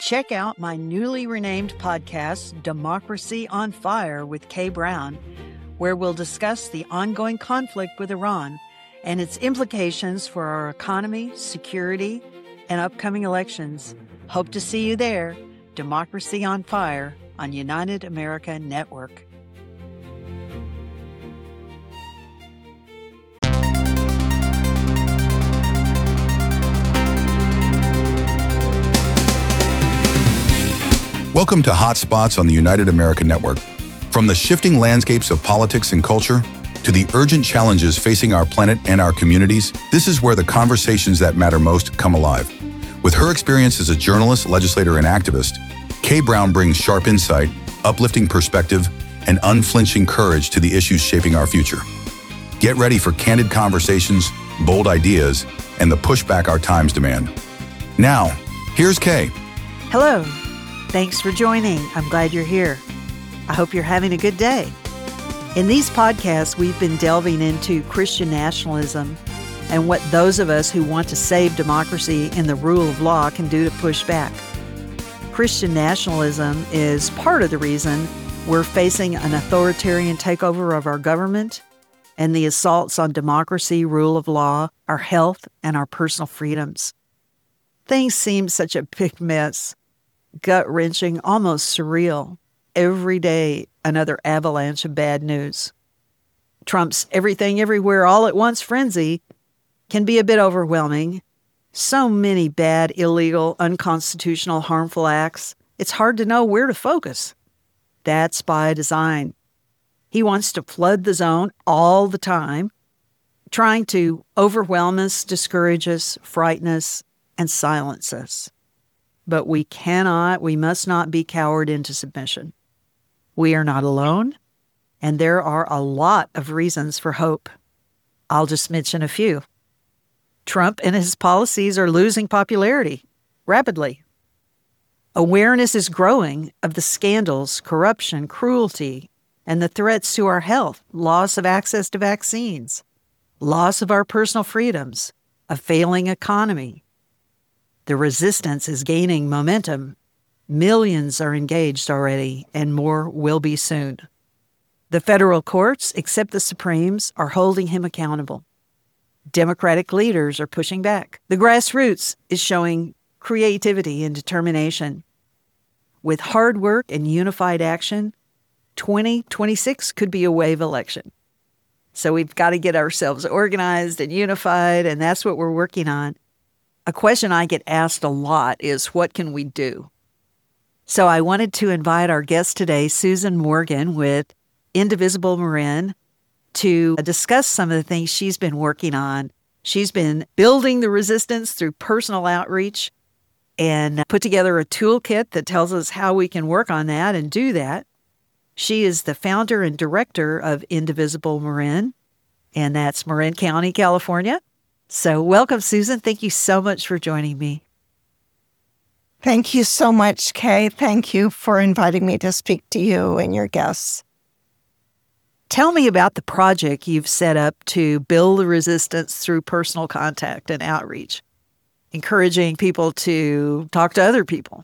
Check out my newly renamed podcast, Democracy on Fire with Kay Brown, where we'll discuss the ongoing conflict with Iran and its implications for our economy, security, and upcoming elections. Hope to see you there. Democracy on Fire on United America Network. Welcome to Hot Spots on the United America Network. From the shifting landscapes of politics and culture to the urgent challenges facing our planet and our communities, this is where the conversations that matter most come alive. With her experience as a journalist, legislator, and activist, Kay Brown brings sharp insight, uplifting perspective, and unflinching courage to the issues shaping our future. Get ready for candid conversations, bold ideas, and the pushback our times demand. Now, here's Kay. Hello. Thanks for joining. I'm glad you're here. I hope you're having a good day. In these podcasts, we've been delving into Christian nationalism and what those of us who want to save democracy and the rule of law can do to push back. Christian nationalism is part of the reason we're facing an authoritarian takeover of our government and the assaults on democracy, rule of law, our health, and our personal freedoms. Things seem such a big mess. Gut-wrenching, almost surreal. Every day, another avalanche of bad news. Trump's everything everywhere all at once frenzy can be a bit overwhelming. So many bad, illegal, unconstitutional, harmful acts, it's hard to know where to focus. That's by design. He wants to flood the zone all the time, trying to overwhelm us, discourage us, frighten us, and silence us. But we must not be cowered into submission. We are not alone, and there are a lot of reasons for hope. I'll just mention a few. Trump and his policies are losing popularity rapidly. Awareness is growing of the scandals, corruption, cruelty, and the threats to our health, loss of access to vaccines, loss of our personal freedoms, a failing economy. The resistance is gaining momentum. Millions are engaged already, and more will be soon. The federal courts, except the Supremes, are holding him accountable. Democratic leaders are pushing back. The grassroots is showing creativity and determination. With hard work and unified action, 2026 could be a wave election. So we've got to get ourselves organized and unified, and that's what we're working on. A question I get asked a lot is, what can we do? So I wanted to invite our guest today, Susan Morgan with Indivisible Marin, to discuss some of the things she's been working on. She's been building the resistance through personal outreach and put together a toolkit that tells us how we can work on that and do that. She is the founder and director of Indivisible Marin, and that's Marin County, California. So welcome, Susan. Thank you so much for joining me. Thank you so much, Kay. Thank you for inviting me to speak to you and your guests. Tell me about the project you've set up to build the resistance through personal contact and outreach, encouraging people to talk to other people.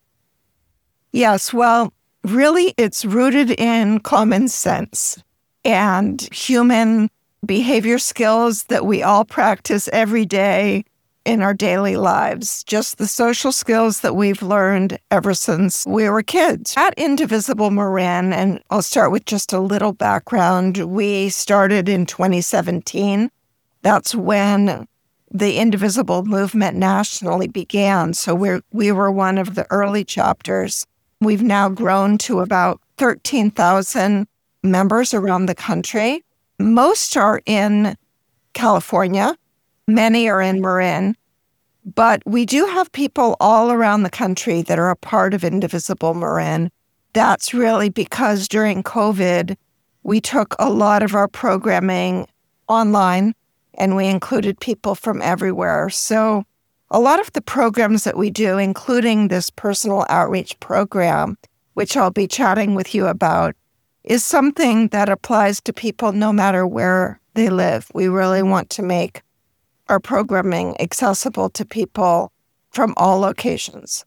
Yes, well, really, it's rooted in common sense and human behavior skills that we all practice every day in our daily lives, just the social skills that we've learned ever since we were kids. At Indivisible Marin, and I'll start with just a little background, we started in 2017. That's when the Indivisible movement nationally began, so we were one of the early chapters. We've now grown to about 13,000 members around the country. Most are in California. Many are in Marin. But we do have people all around the country that are a part of Indivisible Marin. That's really because during COVID, we took a lot of our programming online and we included people from everywhere. So a lot of the programs that we do, including this personal outreach program, which I'll be chatting with you about, is something that applies to people no matter where they live. We really want to make our programming accessible to people from all locations.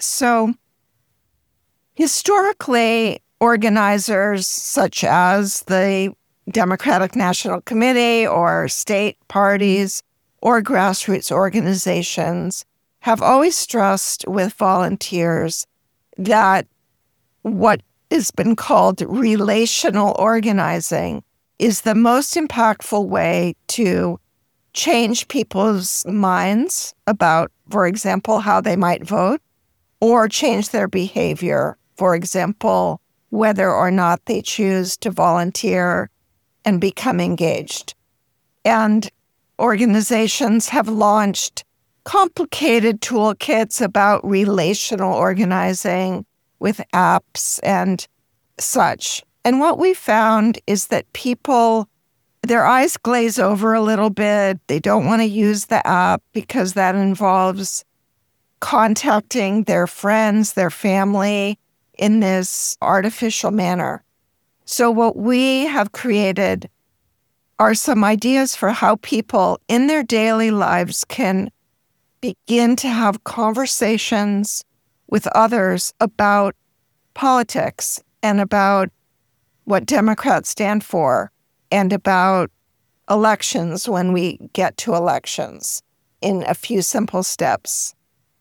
So historically, organizers such as the Democratic National Committee or state parties or grassroots organizations have always stressed with volunteers that what has been called relational organizing is the most impactful way to change people's minds about, for example, how they might vote, or change their behavior, for example, whether or not they choose to volunteer and become engaged. And organizations have launched complicated toolkits about relational organizing with apps and such. And what we found is that people, their eyes glaze over a little bit. They don't want to use the app because that involves contacting their friends, their family in this artificial manner. So what we have created are some ideas for how people in their daily lives can begin to have conversations with others about politics and about what Democrats stand for and about elections when we get to elections in a few simple steps.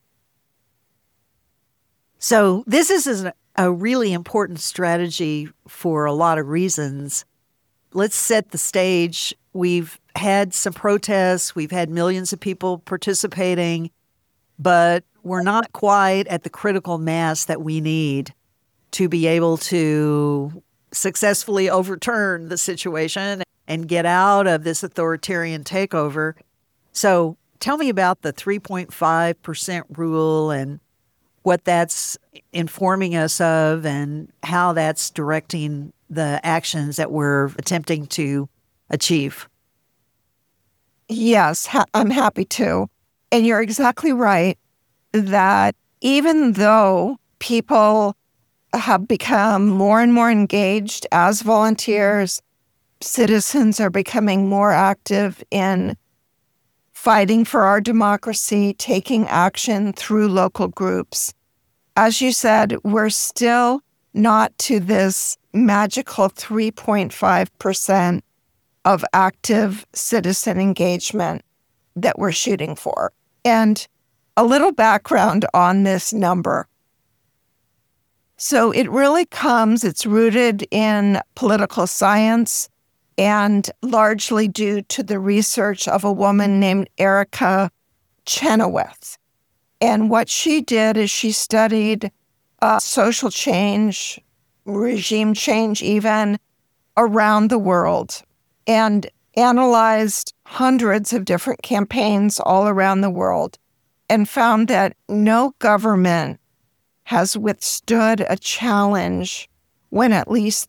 So this is a really important strategy for a lot of reasons. Let's set the stage. We've had some protests. We've had millions of people participating, but we're not quite at the critical mass that we need to be able to successfully overturn the situation and get out of this authoritarian takeover. So tell me about the 3.5% rule and what that's informing us of and how that's directing the actions that we're attempting to achieve. Yes, I'm happy to. And you're exactly right that even though people have become more and more engaged as volunteers, citizens are becoming more active in fighting for our democracy, taking action through local groups. As you said, we're still not to this magical 3.5% of active citizen engagement that we're shooting for. And a little background on this number. So it's rooted in political science and largely due to the research of a woman named Erica Chenoweth. And what she did is she studied social change, regime change even, around the world and analyzed hundreds of different campaigns all around the world and found that no government has withstood a challenge when at least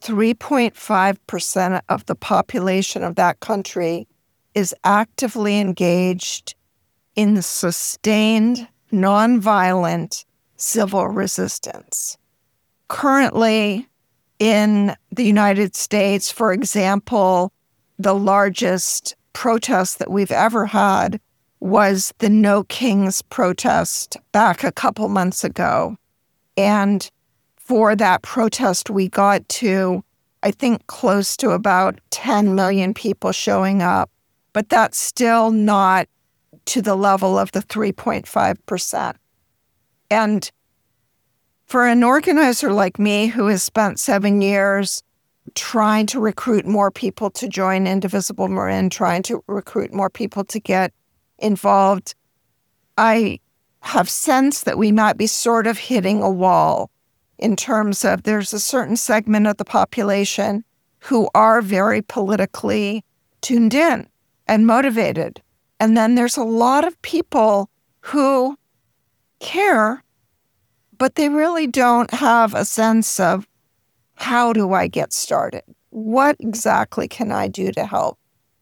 3.5% of the population of that country is actively engaged in sustained, nonviolent civil resistance. Currently, in the United States, for example, the largest protest that we've ever had was the No Kings protest back a couple months ago. And for that protest, we got to, I think, close to about 10 million people showing up. But that's still not to the level of the 3.5%. And for an organizer like me who has spent 7 years trying to recruit more people to join Indivisible Marin, trying to recruit more people to get involved, I have sensed that we might be sort of hitting a wall in terms of there's a certain segment of the population who are very politically tuned in and motivated. And then there's a lot of people who care, but they really don't have a sense of how do I get started? What exactly can I do to help?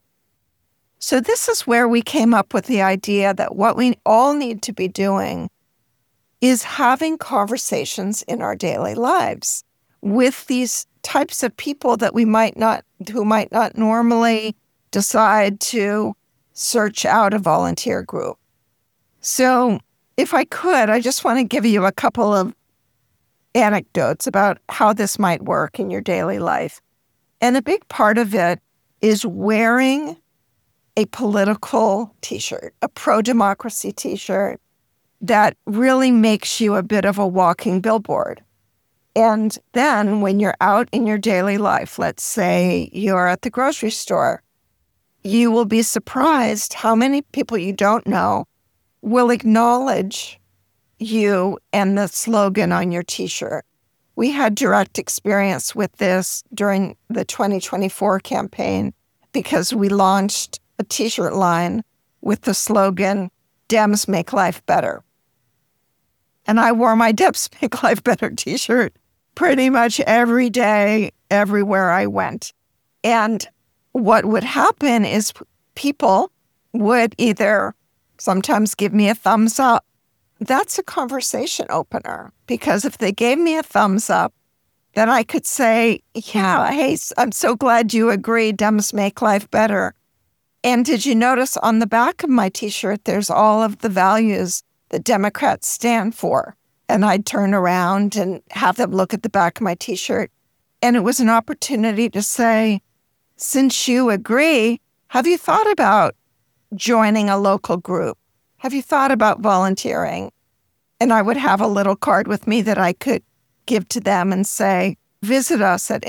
So this is where we came up with the idea that what we all need to be doing is having conversations in our daily lives with these types of people that who might not normally decide to search out a volunteer group. So if I could, I just want to give you a couple of anecdotes about how this might work in your daily life. And a big part of it is wearing a political t-shirt, a pro-democracy t-shirt that really makes you a bit of a walking billboard. And then when you're out in your daily life, let's say you're at the grocery store, you will be surprised how many people you don't know will acknowledge you and the slogan on your t-shirt. We had direct experience with this during the 2024 campaign because we launched a t-shirt line with the slogan, Dems Make Life Better. And I wore my Dems Make Life Better t-shirt pretty much every day, everywhere I went. And what would happen is people would either sometimes give me a thumbs up. That's a conversation opener, because if they gave me a thumbs up, then I could say, yeah, hey, I'm so glad you agree, Dems make life better. And did you notice on the back of my t-shirt, there's all of the values that Democrats stand for? And I'd turn around and have them look at the back of my t-shirt. And it was an opportunity to say, since you agree, have you thought about joining a local group? Have you thought about volunteering? And I would have a little card with me that I could give to them and say, visit us at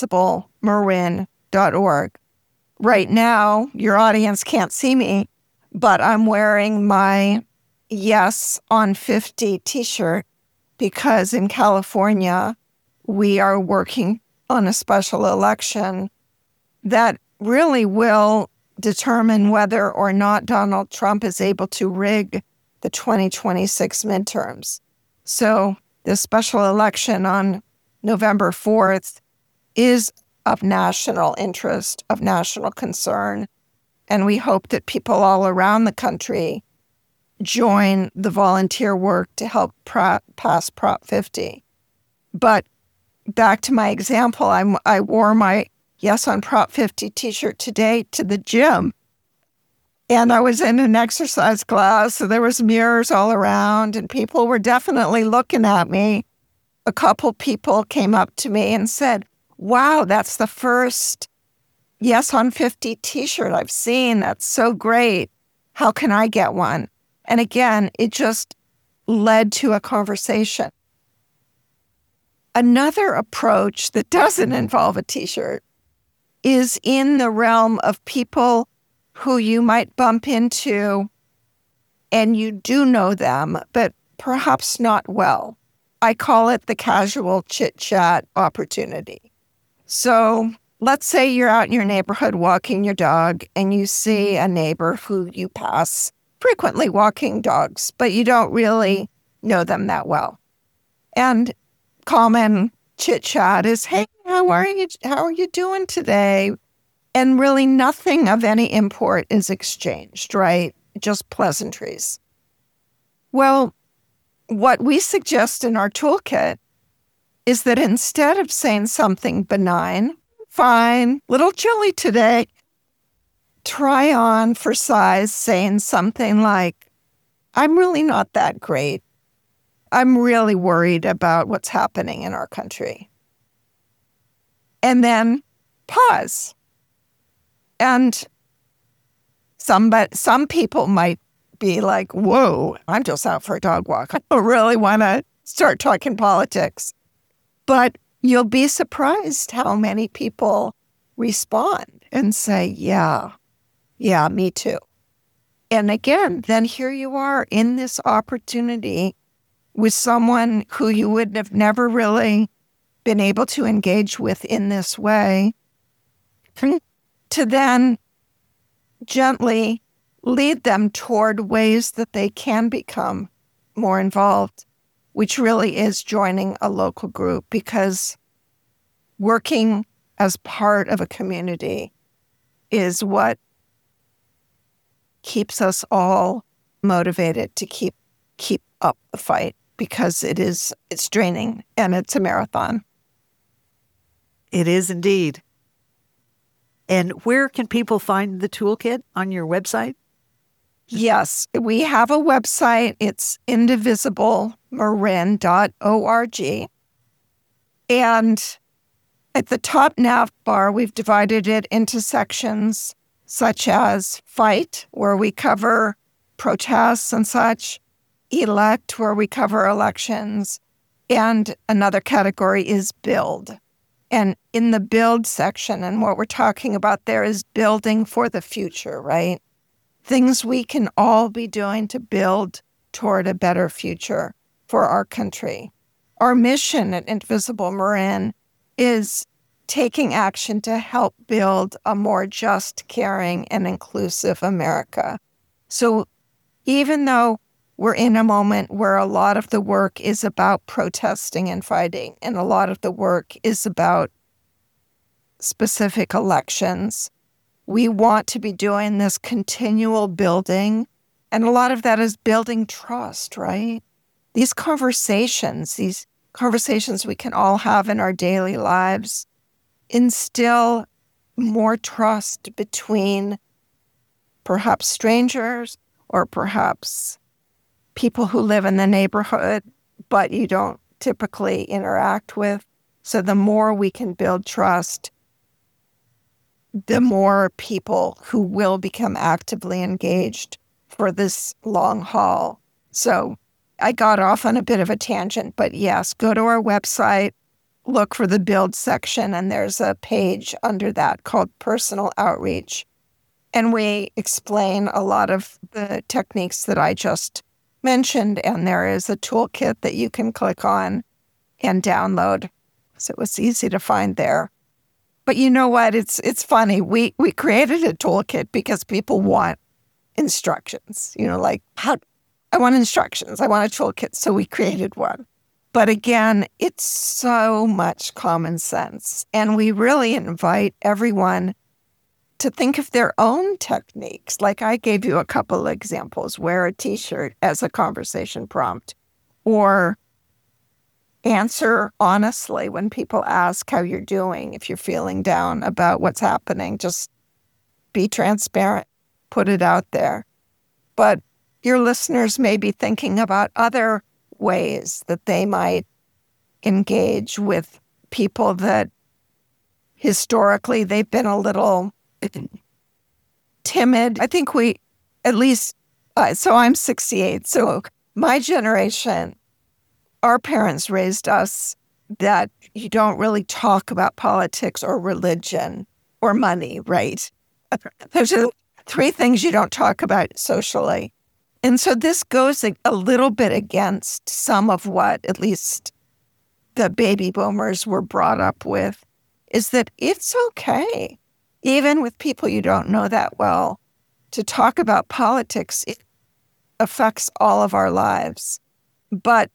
indivisibleMarin.org. Right now, your audience can't see me, but I'm wearing my Yes on 50 t-shirt because in California, we are working on a special election that really will determine whether or not Donald Trump is able to rig the 2026 midterms. So the special election on November 4th is of national interest, of national concern, and we hope that people all around the country join the volunteer work to help pass Prop 50. But back to my example, I wore my Yes on Prop 50 t-shirt today to the gym. And I was in an exercise class, so there was mirrors all around, and people were definitely looking at me. A couple people came up to me and said, wow, that's the first Yes on 50 t-shirt I've seen. That's so great. How can I get one? And again, it just led to a conversation. Another approach that doesn't involve a t-shirt is in the realm of people who you might bump into and you do know them, but perhaps not well. I call it the casual chit-chat opportunity. So let's say you're out in your neighborhood walking your dog and you see a neighbor who you pass frequently walking dogs, but you don't really know them that well. And common chit-chat is, hey, how are you doing today? And really nothing of any import is exchanged, right? Just pleasantries. Well, what we suggest in our toolkit is that instead of saying something benign, fine, little chilly today, try on for size saying something like, I'm really not that great. I'm really worried about what's happening in our country. And then pause. And some people might be like, whoa, I'm just out for a dog walk. I don't really want to start talking politics. But you'll be surprised how many people respond and say, yeah, me too. And again, then here you are in this opportunity with someone who you would have never really been able to engage with in this way, to then gently lead them toward ways that they can become more involved, which really is joining a local group, because working as part of a community is what keeps us all motivated to keep up the fight, because it's draining and it's a marathon. It is indeed. And where can people find the toolkit on your website? Yes, we have a website. It's indivisibleMarin.org. And at the top nav bar, we've divided it into sections such as Fight, where we cover protests and such, Elect, where we cover elections, and another category is Build. And in the Build section, and what we're talking about there is building for the future, right? Things we can all be doing to build toward a better future for our country. Our mission at Indivisible Marin is taking action to help build a more just, caring, and inclusive America. So even though we're in a moment where a lot of the work is about protesting and fighting, and a lot of the work is about specific elections, we want to be doing this continual building. And a lot of that is building trust, right? These conversations we can all have in our daily lives instill more trust between perhaps strangers or perhaps people who live in the neighborhood, but you don't typically interact with. So the more we can build trust, the more people who will become actively engaged for this long haul. So I got off on a bit of a tangent, but yes, go to our website, look for the Build section, and there's a page under that called Personal Outreach. And we explain a lot of the techniques that I just mentioned, and there is a toolkit that you can click on and download. So it was easy to find there. But you know what? It's funny. We created a toolkit because people want instructions. Like, I want instructions. I want a toolkit. So we created one. But again, it's so much common sense. And we really invite everyone to think of their own techniques. Like I gave you a couple of examples. Wear a T-shirt as a conversation prompt, or answer honestly when people ask how you're doing. If you're feeling down about what's happening, just be transparent, put it out there. But your listeners may be thinking about other ways that they might engage with people that historically they've been a little timid. I think we, at least, so I'm 68, so my generation, our parents raised us that you don't really talk about politics or religion or money, right? Those are three things you don't talk about socially. And so this goes a little bit against some of what at least the baby boomers were brought up with, is that it's okay, even with people you don't know that well, to talk about politics. It affects all of our lives. But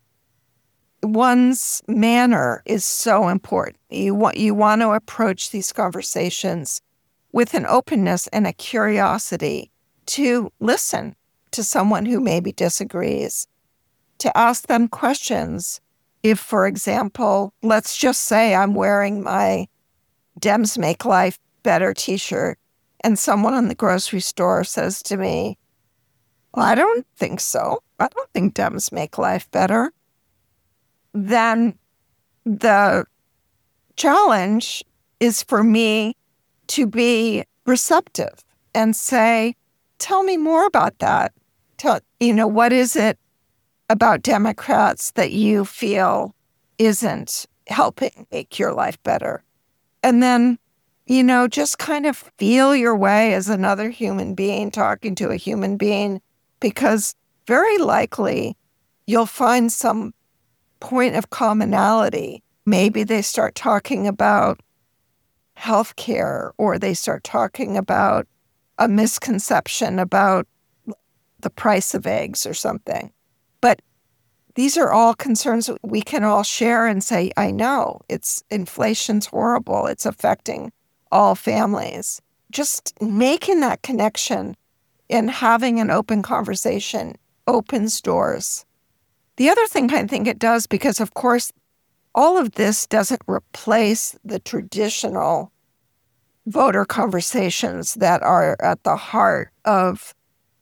one's manner is so important. You want to approach these conversations with an openness and a curiosity to listen to someone who maybe disagrees, to ask them questions. If, for example, let's just say I'm wearing my Dems Make Life Better t-shirt, and someone in the grocery store says to me, well, I don't think so. I don't think Dems make life better. Then the challenge is for me to be receptive and say, tell me more about that. What is it about Democrats that you feel isn't helping make your life better? And then, just kind of feel your way as another human being talking to a human being, because very likely you'll find some point of commonality. Maybe they start talking about healthcare, or they start talking about a misconception about the price of eggs or something. But these are all concerns that we can all share and say, I know, inflation's horrible. It's affecting all families. Just making that connection and having an open conversation opens doors. The other thing I think it does, because of course, all of this doesn't replace the traditional voter conversations that are at the heart of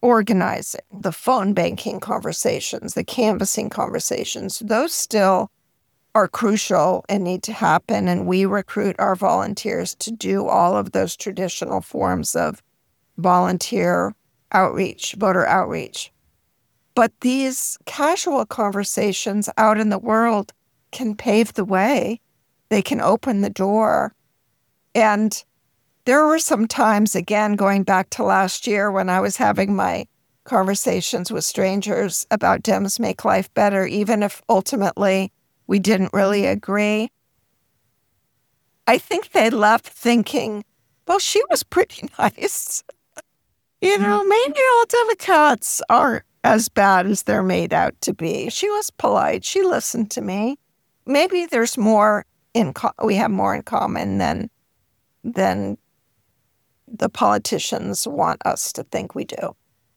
organizing, the phone banking conversations, the canvassing conversations, those still are crucial and need to happen. And we recruit our volunteers to do all of those traditional forms of volunteer outreach, voter outreach. But these casual conversations out in the world can pave the way. They can open the door. And there were some times, again, going back to last year when I was having my conversations with strangers about Dems Make Life Better, even if ultimately we didn't really agree. I think they left thinking, well, she was pretty nice. Maybe all Democrats aren't as bad as they're made out to be. She was polite. She listened to me. Maybe there's more we have more in common than the politicians want us to think we do.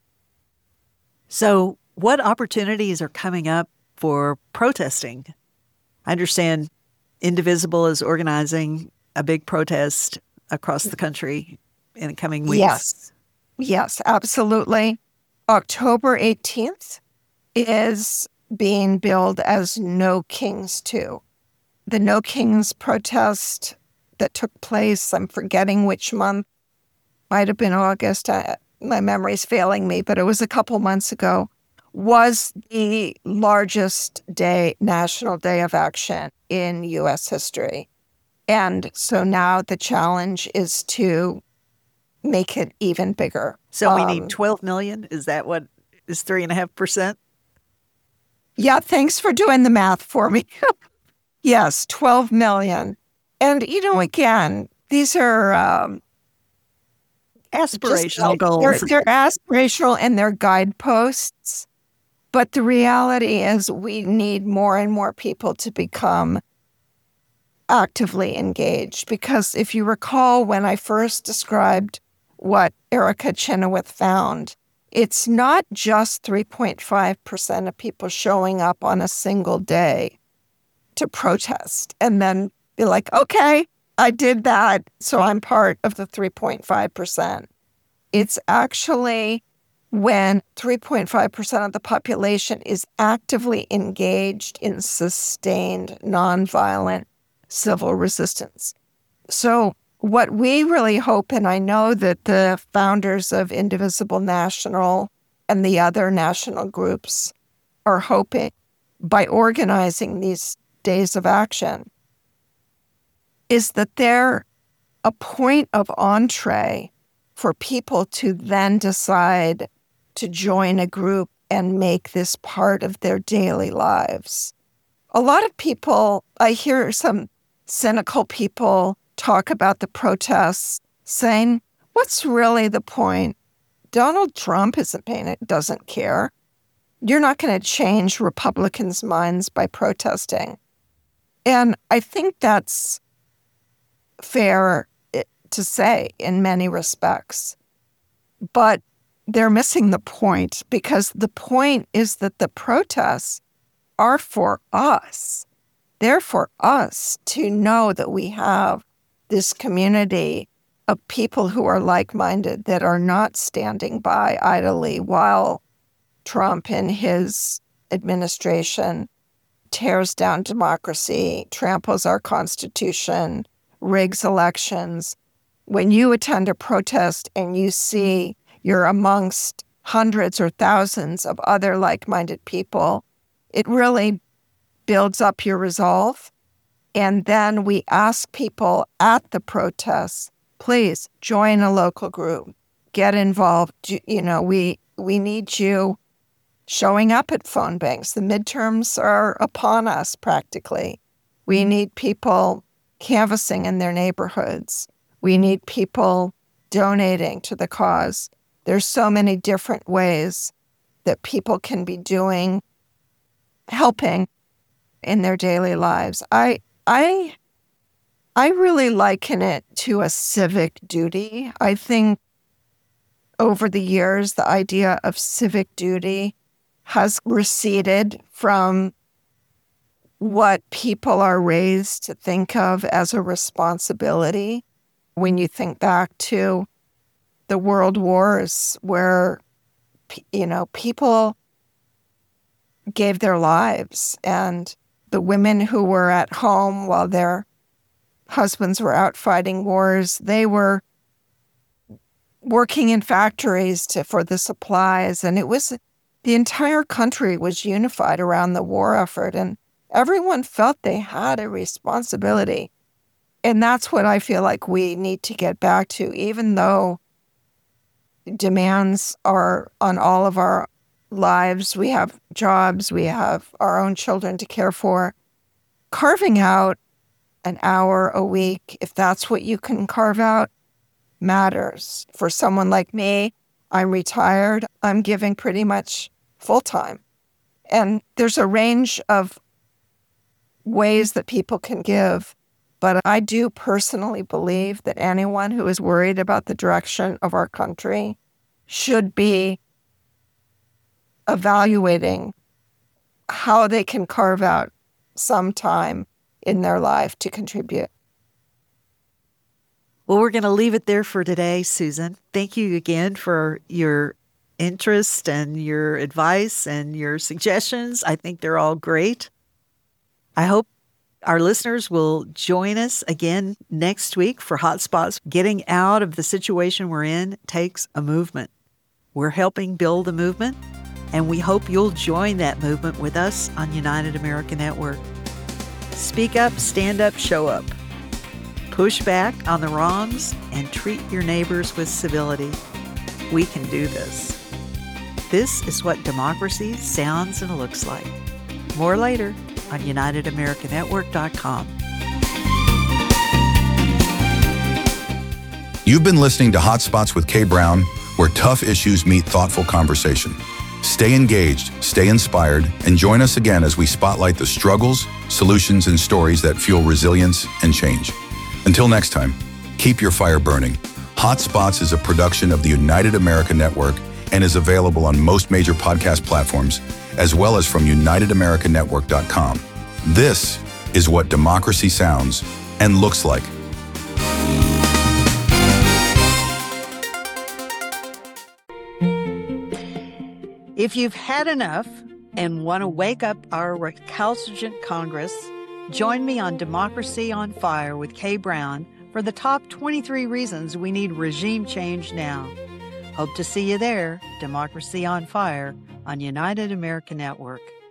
So what opportunities are coming up for protesting? I understand Indivisible is organizing a big protest across the country in the coming weeks. Yes, absolutely. October 18th is being billed as No Kings 2. The No Kings protest that took place, I'm forgetting which month, might have been August. My memory's failing me, but it was a couple months ago, was the largest national day of action in U.S. history. And so now the challenge is to make it even bigger. So we need 12 million? Is that what is 3.5%? Yeah, thanks for doing the math for me. Yes, 12 million. And, again, these are aspirational goals. They're aspirational and they're guideposts. But the reality is we need more and more people to become actively engaged. Because if you recall when I first described what Erica Chenoweth found, it's not just 3.5% of people showing up on a single day to protest and then be like, okay, I did that, so I'm part of the 3.5%. It's actually when 3.5% of the population is actively engaged in sustained, nonviolent civil resistance. So what we really hope, and I know that the founders of Indivisible National and the other national groups are hoping by organizing these days of action, is that they're a point of entree for people to then decide to join a group and make this part of their daily lives. A lot of people, I hear some cynical people talk about the protests saying, what's really the point? Donald Trump doesn't care. You're not going to change Republicans' minds by protesting. And I think that's fair to say in many respects. But they're missing the point, because the point is that the protests are for us. They're for us to know that we have this community of people who are like-minded, that are not standing by idly while Trump and his administration tears down democracy, tramples our Constitution, rigs elections. When you attend a protest and you see you're amongst hundreds or thousands of other like-minded people, it really builds up your resolve. And then we ask people at the protests, please join a local group, get involved. We need you showing up at phone banks. The midterms are upon us practically. We need people canvassing in their neighborhoods. We need people donating to the cause. There's so many different ways that people can be helping in their daily lives. I really liken it to a civic duty. I think over the years, the idea of civic duty has receded from what people are raised to think of as a responsibility. When you think back to the world wars, where People gave their lives, and the women who were at home while their husbands were out fighting wars, they were working in factories for the supplies, and the entire country was unified around the war effort, and everyone felt they had a responsibility. And that's what I feel like we need to get back to, even though demands are on all of our lives. We have jobs, we have our own children to care for. Carving out an hour a week, if that's what you can carve out, matters. For someone like me, I'm retired. I'm giving pretty much full time. And there's a range of ways that people can give. But I do personally believe that anyone who is worried about the direction of our country should be evaluating how they can carve out some time in their life to contribute. Well, we're going to leave it there for today, Susan. Thank you again for your interest and your advice and your suggestions. I think they're all great. I hope our listeners will join us again next week for Hotspots. Getting out of the situation we're in takes a movement. We're helping build a movement, and we hope you'll join that movement with us on United America Network. Speak up, stand up, show up. Push back on the wrongs and treat your neighbors with civility. We can do this. This is what democracy sounds and looks like. More later on UnitedAmericaNetwork.com. You've been listening to Hotspots with Kay Brown, where tough issues meet thoughtful conversation. Stay engaged, stay inspired, and join us again as we spotlight the struggles, solutions, and stories that fuel resilience and change. Until next time, keep your fire burning. Hotspots is a production of the United America Network and is available on most major podcast platforms, as well as from UnitedAmericaNetwork.com. This is what democracy sounds and looks like. If you've had enough and want to wake up our recalcitrant Congress, join me on Democracy on Fire with Kay Brown for the top 23 reasons we need regime change now. Hope to see you there. Democracy on Fire on United America Network.